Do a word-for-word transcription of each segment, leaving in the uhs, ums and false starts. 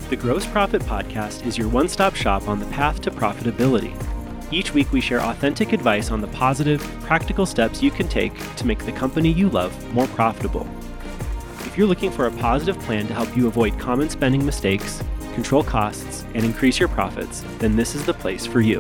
The Gross Profit Podcast is your one-stop shop on the path to profitability. Each week we share authentic advice on the positive, practical steps you can take to make the company you love more profitable. If you're looking for a positive plan to help you avoid common spending mistakes, control costs, and increase your profits, then this is the place for you.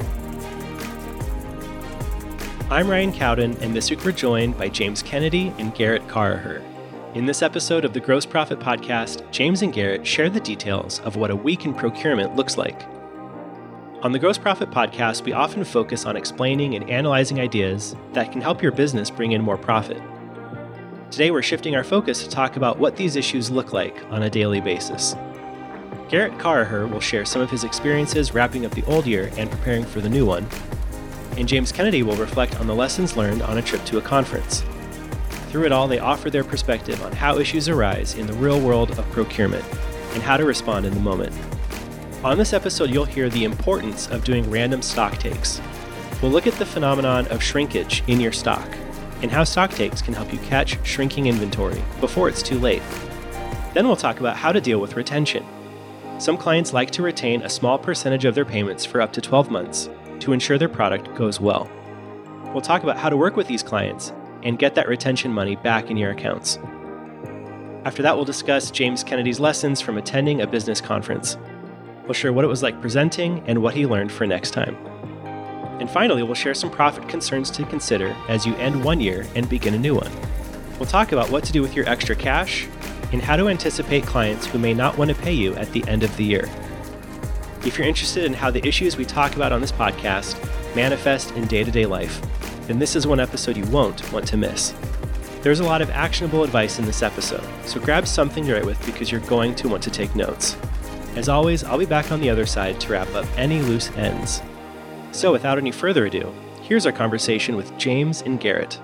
I'm Ryan Cowden, and this week we're joined by James Kennedy and Garrett Carraher. In this episode of the Gross Profit Podcast, James and Garrett share the details of what a week in procurement looks like. On the Gross Profit Podcast, we often focus on explaining and analyzing ideas that can help your business bring in more profit. Today, we're shifting our focus to talk about what these issues look like on a daily basis. Garrett Carraher will share some of his experiences wrapping up the old year and preparing for the new one, and James Kennedy will reflect on the lessons learned on a trip to a conference. Through it all, they offer their perspective on how issues arise in the real world of procurement and how to respond in the moment. On this episode, you'll hear the importance of doing random stock takes. We'll look at the phenomenon of shrinkage in your stock and how stock takes can help you catch shrinking inventory before it's too late. Then we'll talk about how to deal with retention. Some clients like to retain a small percentage of their payments for up to twelve months to ensure their product goes well. We'll talk about how to work with these clients and get that retention money back in your accounts. After that, we'll discuss James Kennedy's lessons from attending a business conference. We'll share what it was like presenting and what he learned for next time. And finally, we'll share some profit concerns to consider as you end one year and begin a new one. We'll talk about what to do with your extra cash and how to anticipate clients who may not want to pay you at the end of the year. If you're interested in how the issues we talk about on this podcast manifest in day-to-day life, then this is one episode you won't want to miss. There's a lot of actionable advice in this episode, so grab something to write with because you're going to want to take notes. As always, I'll be back on the other side to wrap up any loose ends. So without any further ado, here's our conversation with James and Garrett.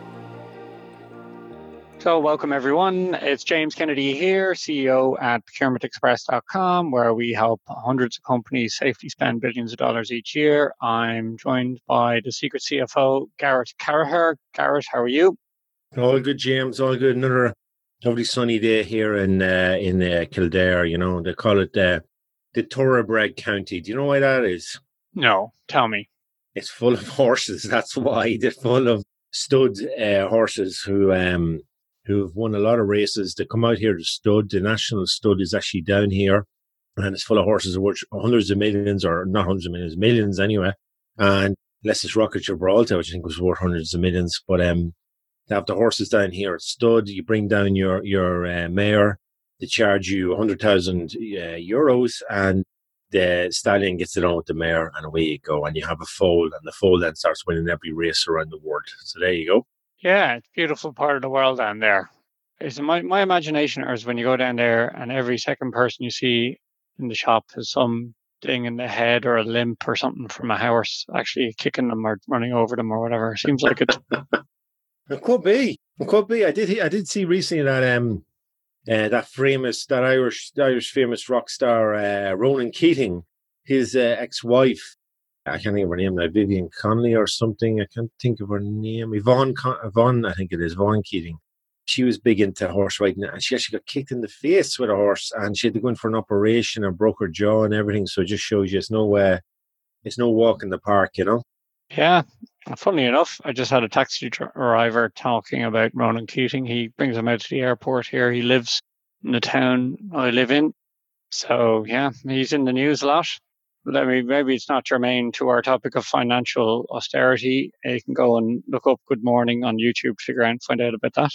So welcome everyone. It's James Kennedy here, C E O at procurement express dot com, where we help hundreds of companies safely spend billions of dollars each year. I'm joined by the secret C F O, Garrett Carraher. Garrett, how are you? All good, James. All good. Another lovely sunny day here in uh, in uh, Kildare. You know, they call it uh, the thoroughbred county. Do you know why that is? No, tell me. It's full of horses. That's why. They're full of stud uh, horses who um who have won a lot of races. They come out here to stud. The national stud is actually down here, and it's full of horses worth hundreds of millions, or not hundreds of millions, millions anyway. And unless it's Rocket Gibraltar, which I think was worth hundreds of millions, but um. They have the horses down here at stud. You bring down your your uh, mare. They charge you one hundred thousand uh, euros, and the stallion gets it on with the mare, and away you go. And you have a foal, and the foal then starts winning every race around the world. So there you go. Yeah, it's a beautiful part of the world down there. It's my, my imagination is when you go down there and every second person you see in the shop has some thing in the head or a limp or something from a horse actually kicking them or running over them or whatever. It seems like it's... It could be. It could be. I did. I did see recently that um, uh, that famous, that Irish, Irish famous rock star uh, Ronan Keating, his uh, ex-wife. I can't think of her name now. Vivian Connolly or something. I can't think of her name. Yvonne, Con- Yvonne, I think it is Yvonne Keating. She was big into horse riding, and she actually got kicked in the face with a horse, and she had to go in for an operation and broke her jaw and everything. So it just shows you it's no, uh, it's no walk in the park, you know. Yeah. Funnily enough, I just had a taxi driver talking about Ronan Keating. He brings him out to the airport here. He lives in the town I live in. So, yeah, he's in the news a lot. But I mean, maybe it's not germane to our topic of financial austerity. You can go and look up Good Morning on YouTube, figure out and find out about that.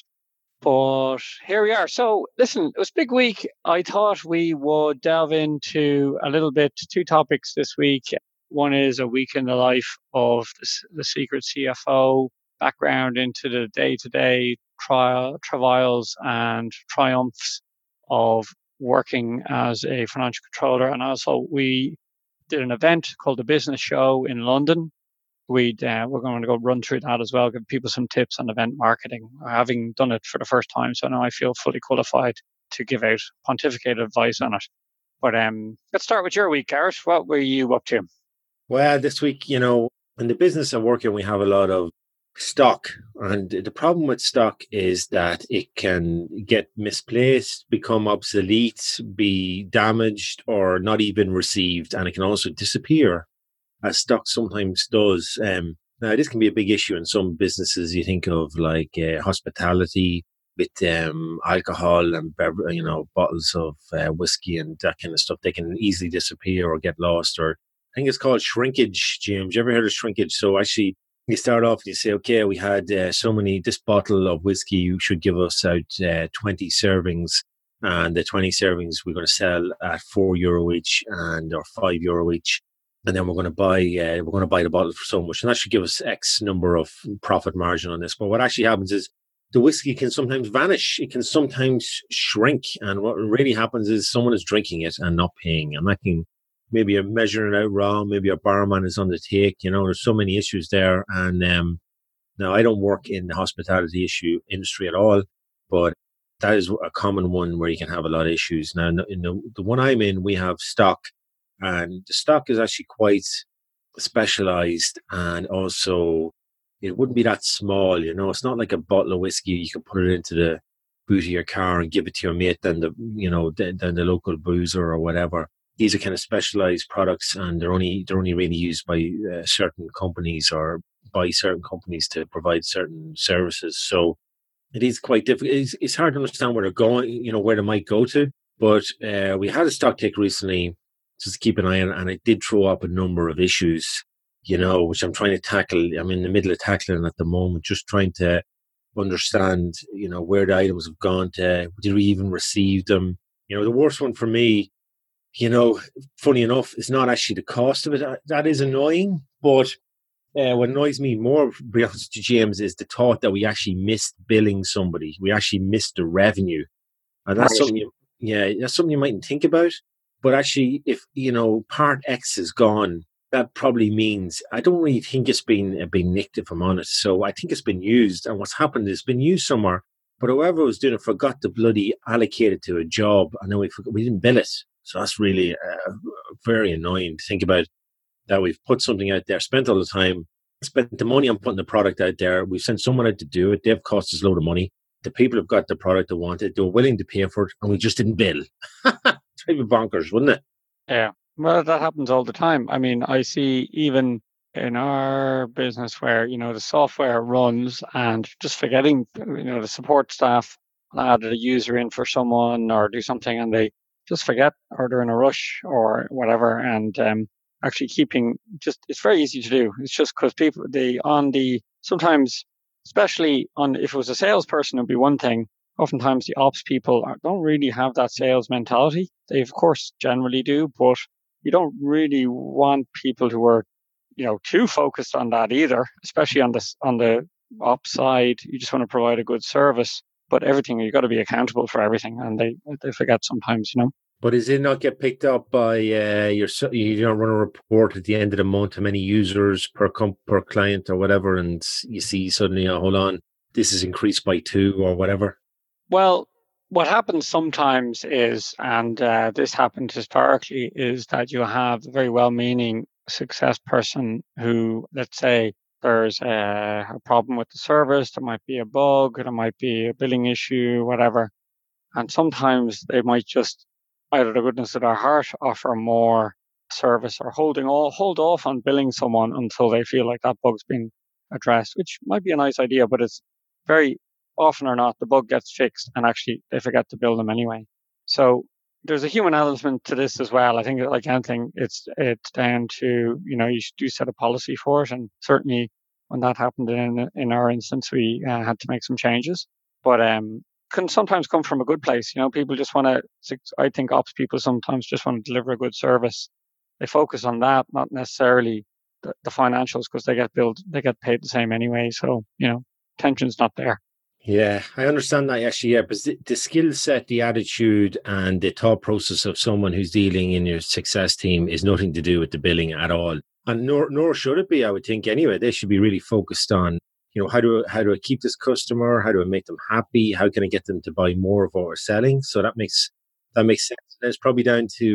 But here we are. So, listen, it was a big week. I thought we would delve into a little bit, two topics this week. One is a week in the life of the secret C F O, background into the day-to-day trial, travails and triumphs of working as a financial controller. And also we did an event called the Business Show in London. We'd, uh, we're going to go run through that as well, give people some tips on event marketing, having done it for the first time. So now I feel fully qualified to give out pontificate advice on it. But um, let's start with your week, Garrett. What were you up to? Well, this week, you know, in the business I work in, we have a lot of stock. And the problem with stock is that it can get misplaced, become obsolete, be damaged, or not even received. And it can also disappear, as stock sometimes does. Um, now, this can be a big issue in some businesses. You think of like uh, hospitality with um, alcohol and bever- you know bottles of uh, whiskey and that kind of stuff. They can easily disappear or get lost. Or I think it's called shrinkage, James. You ever heard of shrinkage? So actually, you start off and you say, okay, we had uh, so many, this bottle of whiskey, you should give us out uh, twenty servings. And the twenty servings we're going to sell at four euro each and or five euro each. And then we're going to buy, uh, we're going to buy the bottle for so much. And that should give us X number of profit margin on this. But what actually happens is the whiskey can sometimes vanish. It can sometimes shrink. And what really happens is someone is drinking it and not paying. And that can, maybe you're measuring it out wrong. Maybe your barman is on the take. You know, there's so many issues there. And um, now I don't work in the hospitality issue industry at all, but that is a common one where you can have a lot of issues. Now, in the, the one I'm in, we have stock, and the stock is actually quite specialized, and also it wouldn't be that small. You know, it's not like a bottle of whiskey. You can put it into the boot of your car and give it to your mate than the, you know, than, than the local boozer or whatever. These are kind of specialized products, and they're only they're only really used by uh, certain companies or by certain companies to provide certain services. So it is quite difficult. It's, it's hard to understand where they're going, you know, where they might go to. But uh, we had a stock take recently, just to keep an eye on, and it did throw up a number of issues, you know, which I'm trying to tackle. I'm in the middle of tackling at the moment, just trying to understand, you know, where the items have gone to. Did we even receive them? You know, the worst one for me, you know, funny enough, it's not actually the cost of it. That is annoying. But uh, what annoys me more, to be honest to James, is the thought that we actually missed billing somebody. We actually missed the revenue. And that's Right. something, you, yeah, that's something you mightn't think about. But actually, if, you know, part X is gone, that probably means, I don't really think it's been, uh, been nicked, if I'm honest. So I think it's been used. And what's happened is it's been used somewhere, but whoever was doing it forgot to bloody allocate it to a job. And then we, forgot, we didn't bill it. So that's really uh, very annoying to think about, that we've put something out there, spent all the time, spent the money on putting the product out there. We've sent someone out to do it. They've cost us a load of money. The people have got the product they wanted. They were willing to pay for it, and we just didn't bill. It's pretty bonkers, wouldn't it? Yeah. Well, that happens all the time. I mean, I see even in our business where, you know, the software runs and just forgetting, you know, the support staff add a user in for someone or do something and they just forget, or they're in a rush or whatever. And um, actually keeping just, it's very easy to do. It's just because people, they on the, sometimes, especially on, if it was a salesperson, it'd be one thing. Oftentimes the ops people are, don't really have that sales mentality. They of course generally do, but you don't really want people who are, you know, too focused on that either, especially on this, on the ops side. You just want to provide a good service, but everything, you've got to be accountable for everything. And they, they forget sometimes, you know. But does it not get picked up by uh, your, you don't run a report at the end of the month, how many users per comp, per client or whatever, and you see suddenly, oh, hold on, this is increased by two or whatever? Well, what happens sometimes is, and uh, this happened historically, is that you have a very well-meaning success person who, let's say, there's a, a problem with the service, there might be a bug, there might be a billing issue, whatever. And sometimes they might just, out of the goodness of their heart, offer more service or holding all, hold off on billing someone until they feel like that bug's been addressed, which might be a nice idea, but it's very often or not, the bug gets fixed and actually they forget to bill them anyway. So there's a human element to this as well. I think like anything, it's it's down to, you know, you do set a policy for it. And certainly when that happened in in our instance, we uh, had to make some changes. But um, can sometimes come from a good place. You know, people just want to, I think ops people sometimes just want to deliver a good service. They focus on that, not necessarily the, the financials, because they get billed, they get paid the same anyway. So, you know, tension's not there. Yeah, I understand that actually. Yeah, but the, the skill set, the attitude, and the thought process of someone who's dealing in your success team is nothing to do with the billing at all, and nor nor should it be. I would think anyway. They should be really focused on, you know, how do how do I keep this customer? How do I make them happy? How can I get them to buy more of what we're selling? So that makes that makes sense. And it's probably down to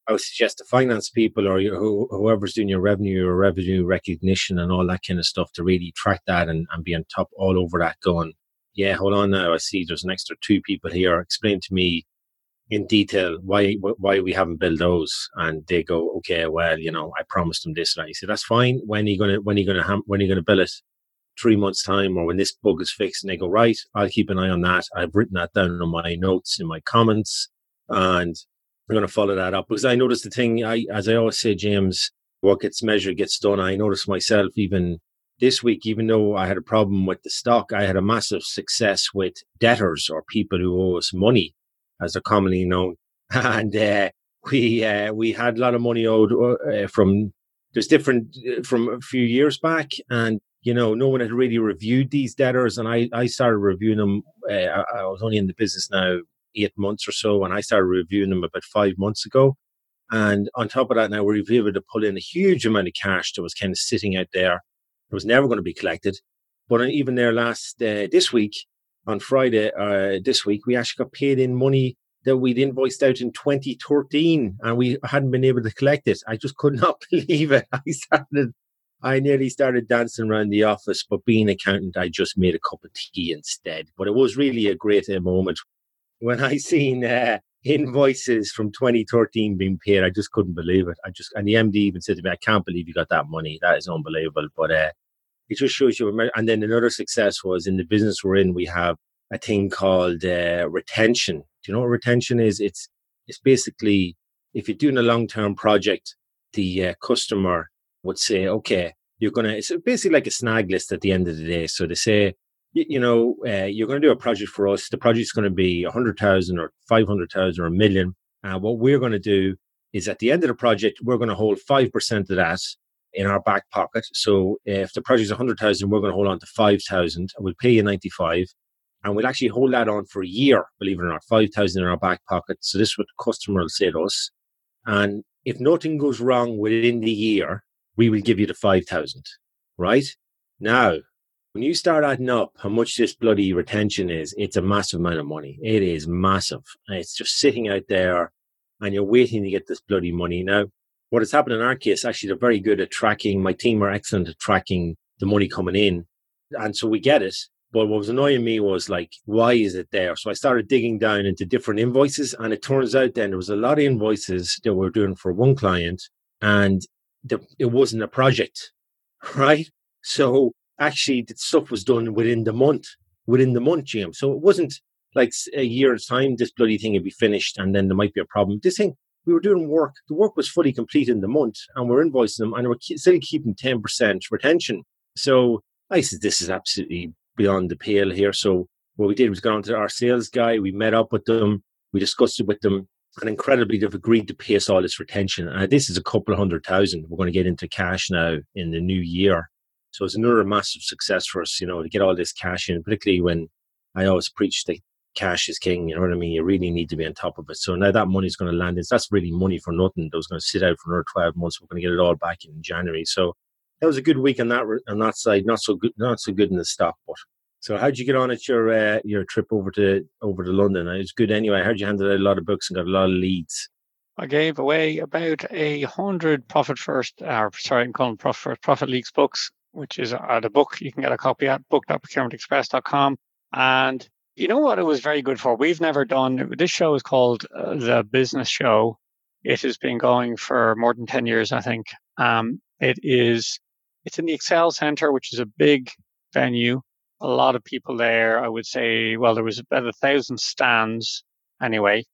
I would suggest the finance people or your, who, whoever's doing your revenue or revenue recognition and all that kind of stuff to really track that and, and be on top all over that going, yeah, hold on now. I see there's an extra two people here. Explain to me in detail why why we haven't built those. And they go, okay, well, you know, I promised them this. And I said, that's fine. When are you going to, when are you going to, ham- when are you going to bill it? Three months time or when this bug is fixed? And they go, right, I'll keep an eye on that. I've written that down on my notes in my comments and I'm going to follow that up because I noticed the thing, I, as I always say, James, what gets measured gets done. I noticed myself even this week, even though I had a problem with the stock, I had a massive success with debtors or people who owe us money, as they're commonly known. And uh, we uh, we had a lot of money owed uh, from, there's different, uh, from a few years back. And, you know, no one had really reviewed these debtors. And I, I started reviewing them. Uh, I, I was only in the business now eight months or so, and I started reviewing them about five months ago. And on top of that, now we were able to pull in a huge amount of cash that was kind of sitting out there. It was never going to be collected. But even there last, uh, this week, on Friday, uh, this week, we actually got paid in money that we'd invoiced out in twenty thirteen and we hadn't been able to collect it. I just could not believe it. I started, I nearly started dancing around the office, but being an accountant, I just made a cup of tea instead. But it was really a great uh, moment. When I seen uh, invoices from twenty thirteen being paid, I just couldn't believe it. I just, and the M D even said to me, I can't believe you got that money. That is unbelievable. But uh, it just shows you. And then another success was in the business we're in, we have a thing called uh, retention. Do you know what retention is? It's, it's basically, if you're doing a long-term project, the uh, customer would say, okay, you're going to, it's basically like a snag list at the end of the day. So they say, you know, uh, you're going to do a project for us. The project's going to be one hundred thousand or five hundred thousand or a million. Uh, what we're going to do is at the end of the project, we're going to hold five percent of that in our back pocket. So if the project's one hundred thousand, we're going to hold on to five thousand and we'll pay you ninety-five. And we'll actually hold that on for a year, believe it or not, five thousand in our back pocket. So this is what the customer will say to us. And if nothing goes wrong within the year, we will give you the five thousand, right? Now, when you start adding up how much this bloody retention is, it's a massive amount of money. It is massive. And it's just sitting out there and you're waiting to get this bloody money. Now, what has happened in our case, actually, they're very good at tracking. My team are excellent at tracking the money coming in. And so we get it. But what was annoying me was like, why is it there? So I started digging down into different invoices. And it turns out then there was a lot of invoices that we were doing for one client and the, it wasn't a project, right? So actually, the stuff was done within the month, within the month, Jim. So it wasn't like a year's time, this bloody thing would be finished and then there might be a problem. This thing, we were doing work. The work was fully complete in the month and we're invoicing them and we're still keeping ten percent retention. So I said, this is absolutely beyond the pale here. So what we did was go on to our sales guy. We met up with them. We discussed it with them. And incredibly, they've agreed to pay us all this retention. And this is a couple of hundred thousand. We're going to get into cash now in the new year. So it's another massive success for us, you know, to get all this cash in, particularly when I always preach that cash is king. You know what I mean? You really need to be on top of it. So now that money's going to land in. That's really money for nothing. That was going to sit out for another twelve months. We're going to get it all back in January. So that was a good week on that on that side. Not so good, not so good in the stock. But so how'd you get on at your uh, your trip over to over to London? It was good anyway. I heard you handed out a lot of books and got a lot of leads. I gave away about a hundred Profit First, or sorry, I'm calling Profit First, Profit Leaks books, which is uh, the book you can get a copy at book dot procurement express dot com. And you know what it was very good for? We've never done, this show is called uh, The Business Show. It has been going for more than ten years, I think. Um, it is, it's in the Excel Center, which is a big venue. A lot of people there, I would say, well, there was about a thousand stands anyway.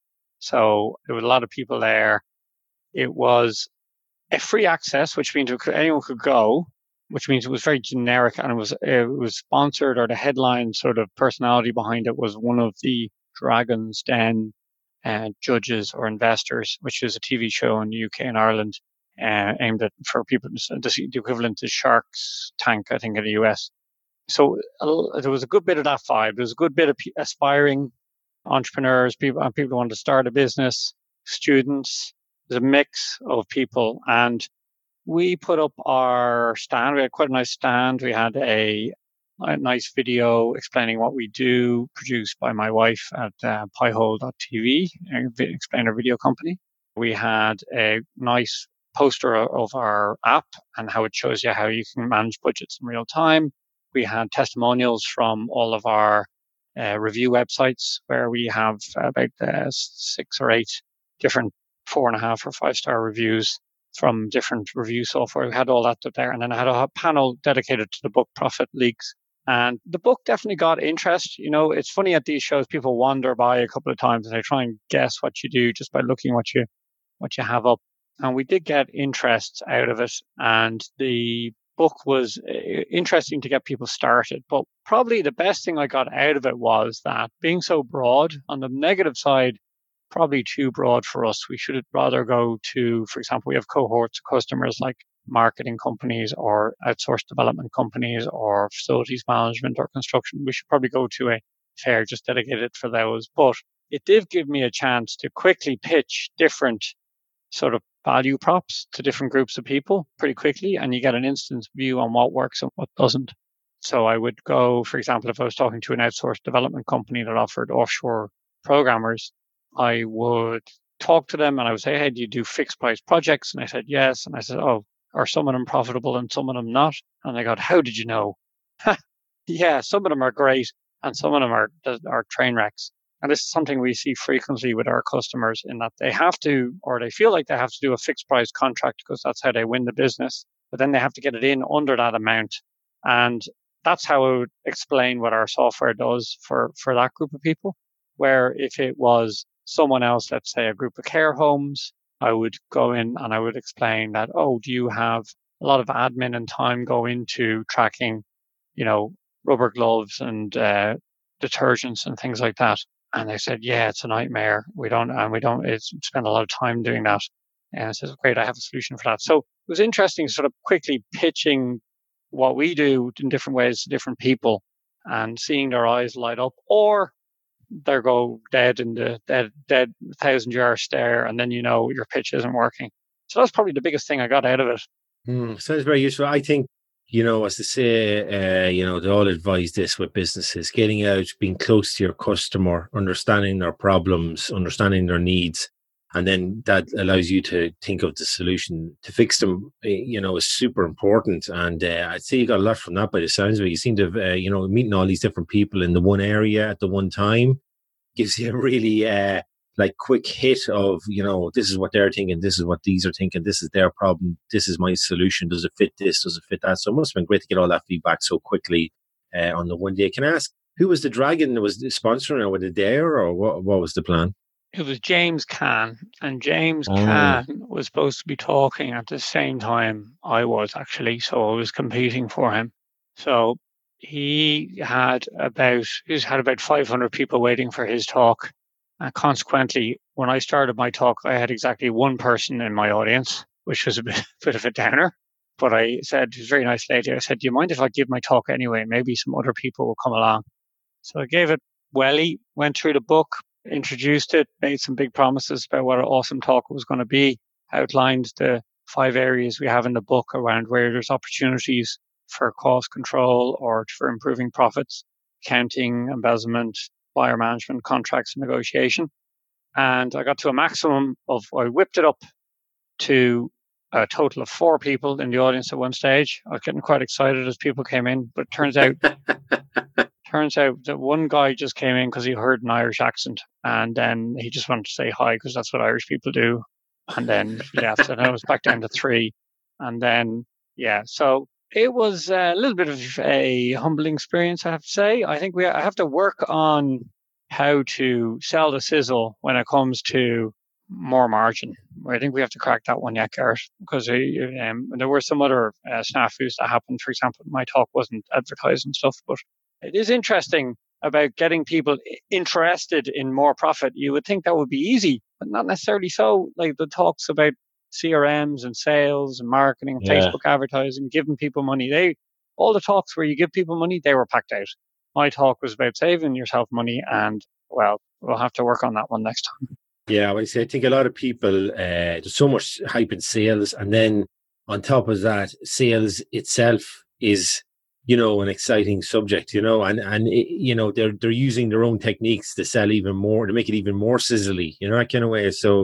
So there was a lot of people there. It was a free access, which means anyone could go, which means it was very generic and it was it was sponsored, or the headline sort of personality behind it was one of the Dragon's Den uh, judges or investors, which is a T V show in the U K and Ireland uh, aimed at for people, the equivalent to Shark's Tank, I think, in the U S. So uh, there was a good bit of that vibe. There was a good bit of p- aspiring entrepreneurs, people, uh, people who wanted to start a business, students. There's a mix of people. And we put up our stand. We had quite a nice stand. We had a, a nice video explaining what we do, produced by my wife at uh, piehole dot t v, an explainer video company. We had a nice poster of our app and how it shows you how you can manage budgets in real time. We had testimonials from all of our uh, review websites where we have about uh, six or eight different four and a half or five star reviews from different review software. We had all that up there. And then I had a panel dedicated to the book Profit Leaks. And the book definitely got interest. You know, it's funny at these shows, people wander by a couple of times and they try and guess what you do just by looking what you what you have up. And we did get interest out of it. And the book was interesting to get people started. But probably the best thing I got out of it was that being so broad, on the negative side, probably too broad for us. We should rather go to, for example, we have cohorts of customers like marketing companies or outsourced development companies or facilities management or construction. We should probably go to a fair just dedicated for those. But it did give me a chance to quickly pitch different sort of value props to different groups of people pretty quickly, and you get an instant view on what works and what doesn't. So I would go, for example, if I was talking to an outsourced development company that offered offshore programmers, I would talk to them and I would say, hey, do you do fixed price projects? And I said, yes. And I said, oh, are some of them profitable and some of them not? And they go, how did you know? Yeah, some of them are great and some of them are, are train wrecks. And this is something we see frequently with our customers in that they have to, or they feel like they have to do a fixed price contract because that's how they win the business. But then they have to get it in under that amount. And that's how I would explain what our software does for, for that group of people. Where if it was someone else, let's say a group of care homes, I would go in and I would explain that, oh, do you have a lot of admin and time go into tracking, you know, rubber gloves and uh, detergents and things like that? And they said, yeah, it's a nightmare. We don't, and we don't it's, spend a lot of time doing that. And I said, great, I have a solution for that. So it was interesting sort of quickly pitching what we do in different ways to different people and seeing their eyes light up, or they go dead in the dead, dead thousand yard stare, and then you know your pitch isn't working. So that's probably the biggest thing I got out of it. Mm, sounds very useful. I think, you know, as they say, uh, you know, they all advise this with businesses, getting out, being close to your customer, understanding their problems, understanding their needs, and then that allows you to think of the solution to fix them, you know, is super important. And uh, I'd say you got a lot from that by the sounds of it. You seem to have, uh, you know, meeting all these different people in the one area at the one time gives you a really uh, like quick hit of, you know, this is what they're thinking, this is what these are thinking, this is their problem, this is my solution, does it fit this, does it fit that? So it must have been great to get all that feedback so quickly uh, on the one day. Can I ask, who was the dragon that was sponsoring, or was it there, or what, what was the plan? It was James Caan, and James oh. Caan was supposed to be talking at the same time I was actually, so I was competing for him. So he had about he's had about five hundred people waiting for his talk, and consequently, when I started my talk, I had exactly one person in my audience, which was a bit, bit of a downer. But I said, it was a very nice lady. I said, do you mind if I give my talk anyway? Maybe some other people will come along. So I gave it welly, went through the book, introduced it, made some big promises about what an awesome talk was going to be, outlined the five areas we have in the book around where there's opportunities for cost control or for improving profits, accounting, embezzlement, buyer management, contracts, and negotiation. And I got to a maximum of, I whipped it up to a total of four people in the audience at one stage. I was getting quite excited as people came in, but it turns out Turns out that one guy just came in because he heard an Irish accent, and then he just wanted to say hi because that's what Irish people do, and then left. And I was back down to three, and then yeah, so it was a little bit of a humbling experience, I have to say. I think we I have to work on how to sell the sizzle when it comes to more margin. I think we have to crack that one yet, Garrett, because um, there were some other uh, snafus that happened. For example, my talk wasn't advertised and stuff, but it is interesting about getting people interested in more profit. You would think that would be easy, but not necessarily so. Like the talks about C R Ms and sales and marketing, yeah. Facebook advertising, giving people money. They all the talks where you give people money, they were packed out. My talk was about saving yourself money, and well, we'll have to work on that one next time. Yeah, well, I say I think a lot of people, uh, there's so much hype in sales, and then on top of that, sales itself is, you know, an exciting subject, you know, and, and it, you know, they're they're using their own techniques to sell even more, to make it even more sizzly, you know, that kind of way. So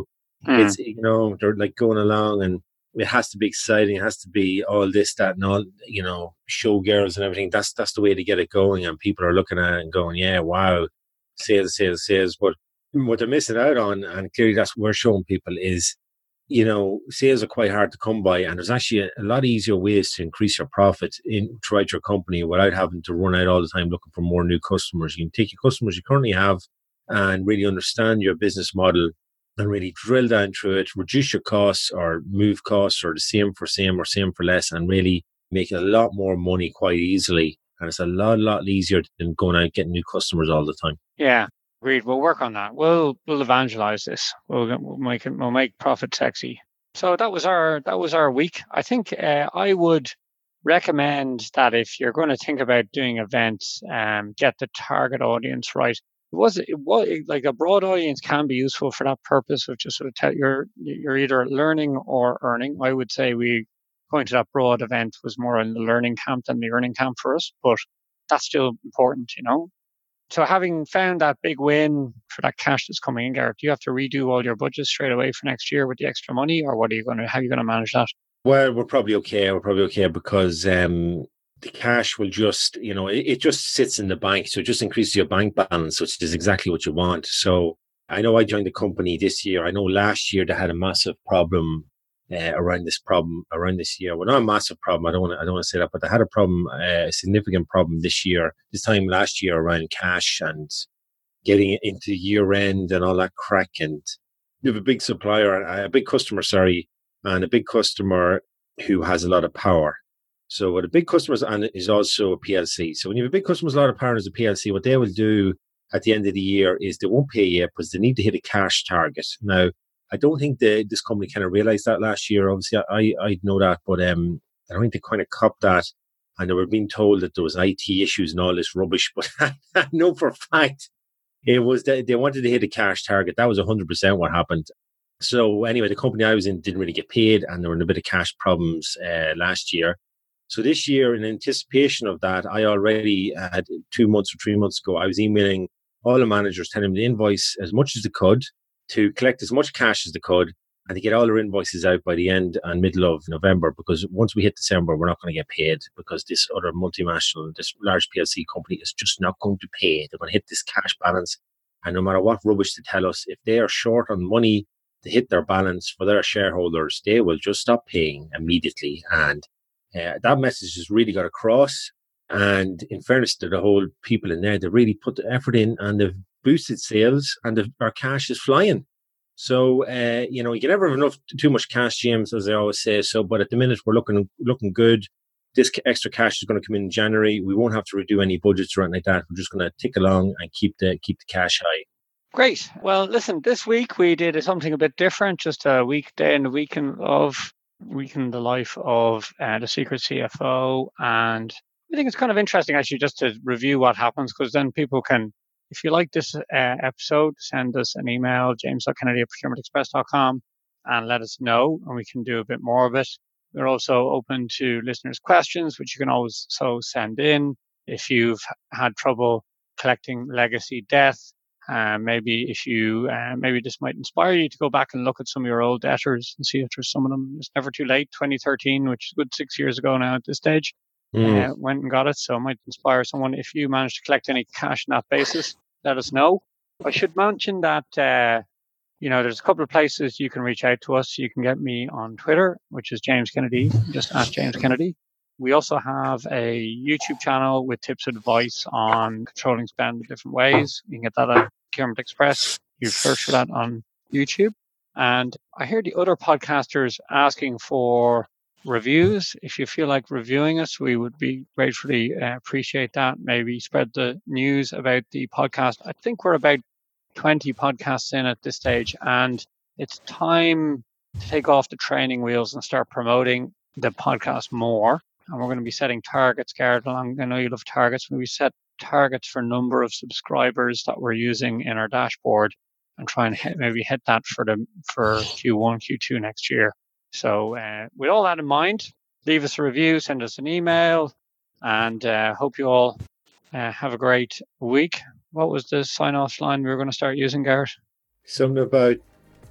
Mm. It's, you know, they're like going along and it has to be exciting. It has to be all this, that, and all, you know, showgirls and everything. That's that's the way to get it going. And people are looking at it and going, yeah, wow, sales, sales, sales. But what they're missing out on, and clearly that's what we're showing people, is, you know, sales are quite hard to come by. And there's actually a, a lot easier ways to increase your profit in throughout your company without having to run out all the time looking for more new customers. You can take your customers you currently have and really understand your business model and really drill down through it, reduce your costs or move costs or the same for same or same for less, and really make a lot more money quite easily. And it's a lot, lot easier than going out and getting new customers all the time. Yeah, agreed. We'll work on that. We'll we'll evangelize this. We'll, we'll make it. We'll make profit sexy. So that was our that was our week. I think uh, I would recommend that if you're going to think about doing events, um, get the target audience right. It was it was like a broad audience can be useful for that purpose of just sort of tell you're you're either learning or earning. I would say we going to that broad event was more in the learning camp than the earning camp for us, but that's still important, you know. So having found that big win for that cash that's coming in, Gareth, do you have to redo all your budgets straight away for next year with the extra money, or what are you going to? How are you going to manage that? Well, we're probably okay. We're probably okay because um, the cash will just, you know, it, it just sits in the bank. So it just increases your bank balance, which is exactly what you want. So I know I joined the company this year. I know last year they had a massive problem uh, around this problem around this year. Well, not a massive problem. I don't want to. I don't want to say that, but they had a problem, uh, a significant problem this year. This time last year around cash and getting it into year end and all that crack. And we have a big supplier, a big customer, sorry, and a big customer who has a lot of power. So what a big customer is, and is also a P L C. So when you have a big customer with a lot of power as a P L C, what they will do at the end of the year is they won't pay you because they need to hit a cash target. Now, I don't think the, this company kind of realized that last year. Obviously, I I know that, but um, I don't think they kind of copped that. And they were being told that there was I T issues and all this rubbish. But I know for a fact it was that they wanted to hit a cash target. That was one hundred percent what happened. So anyway, the company I was in didn't really get paid, and there were a bit of cash problems uh, last year. So this year, in anticipation of that, I already had two months or three months ago, I was emailing all the managers, telling them to invoice as much as they could, to collect as much cash as they could, and to get all their invoices out by the end and middle of November. Because once we hit December, we're not going to get paid because this other multinational, this large P L C company is just not going to pay. They're going to hit this cash balance. And no matter what rubbish they tell us, if they are short on money to hit their balance for their shareholders, they will just stop paying immediately. And uh, that message has really got across. And in fairness to the whole people in there, they really put the effort in and they've boosted sales, and the, our cash is flying. So, uh, you know, you can never have enough, too much cash, James, as I always say. So, but at the minute, we're looking looking good. This extra cash is going to come in in January. We won't have to redo any budgets or anything like that. We're just going to tick along and keep the keep the cash high. Great. Well, listen, this week we did something a bit different, just a weekday in the weekend of week in the life of uh, the secret C F O. And I think it's kind of interesting, actually, just to review what happens, because then people can, if you like this uh, episode, send us an email, james.kennedy at procurement express dot com, and let us know, and we can do a bit more of it. We're also open to listeners' questions, which you can always so send in. If you've had trouble collecting legacy debt, uh, maybe if you, uh, maybe this might inspire you to go back and look at some of your old debtors and see if there's some of them. It's never too late. twenty thirteen, which is a good six years ago now at this stage. Mm. Uh, went and got it. So it might inspire someone. If you manage to collect any cash on that basis, let us know. I should mention that, uh, you know, there's a couple of places you can reach out to us. You can get me on Twitter, which is James Kennedy, just at James Kennedy. We also have a YouTube channel with tips and advice on controlling spend in different ways. You can get that at Procurement Express. You search for that on YouTube. And I hear the other podcasters asking for reviews. If you feel like reviewing us, we would be gratefully uh, appreciate that. Maybe spread the news about the podcast. I think we're about twenty podcasts in at this stage, and it's time to take off the training wheels and start promoting the podcast more. And we're going to be setting targets, Garrett. Along, I know you love targets. We set targets for number of subscribers that we're using in our dashboard, and try and hit, maybe hit that for the for Q one, Q two next year. So uh, with all that in mind, leave us a review, send us an email, and uh, hope you all uh, have a great week. What was the sign-off line we were going to start using, Garrett? Something about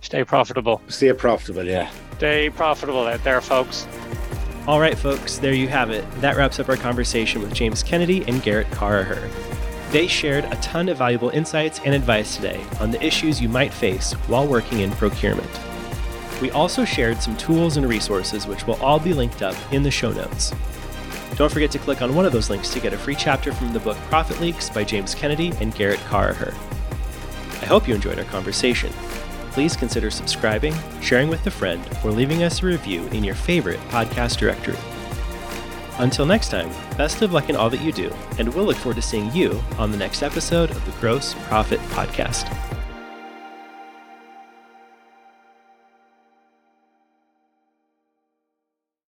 Stay profitable. Stay profitable, yeah. Stay profitable out there, folks. All right, folks, there you have it. That wraps up our conversation with James Kennedy and Garrett Carraher. They shared a ton of valuable insights and advice today on the issues you might face while working in procurement. We also shared some tools and resources which will all be linked up in the show notes. Don't forget to click on one of those links to get a free chapter from the book Profit Leaks by James Kennedy and Garrett Carraher. I hope you enjoyed our conversation. Please consider subscribing, sharing with a friend, or leaving us a review in your favorite podcast directory. Until next time, best of luck in all that you do, and we'll look forward to seeing you on the next episode of the Gross Profit Podcast.